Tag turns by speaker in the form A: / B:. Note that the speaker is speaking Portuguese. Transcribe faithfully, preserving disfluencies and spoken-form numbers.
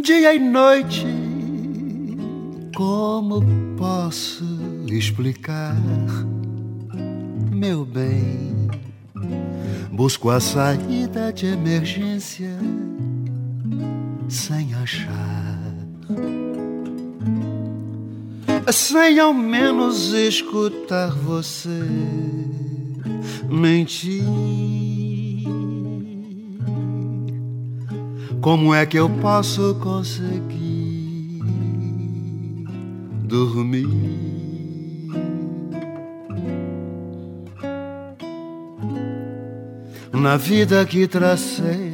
A: dia e noite. Como posso explicar, meu bem? Busco a saída de emergência sem achar, sem ao menos escutar você mentir. Como é que eu posso conseguir dormir? Na vida que tracei